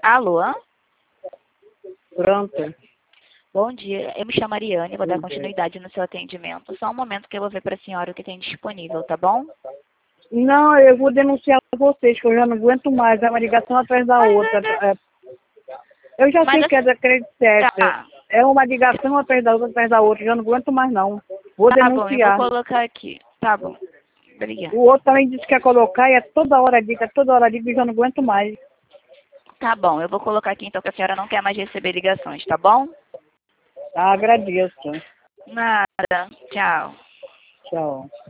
Alô? Pronto. Bom dia, eu me chamo Ariane, vou dar Bom dia. continuidade no seu atendimento. Só um momento que eu vou ver para a senhora o que tem disponível, tá bom? Não, eu vou denunciar vocês, que eu já não aguento mais. É uma ligação atrás da outra. Eu já sei que é da Credit Tá, É uma ligação atrás da outra. Eu já não aguento mais, não. Vou tá bom, eu vou denunciar. colocar aqui. Tá bom, obrigada. O outro também disse que quer colocar e é toda hora dica, e eu já não aguento mais. Tá bom, eu vou colocar aqui então que a senhora não quer mais receber ligações, tá bom? Tá, agradeço. Nada, tchau. Tchau.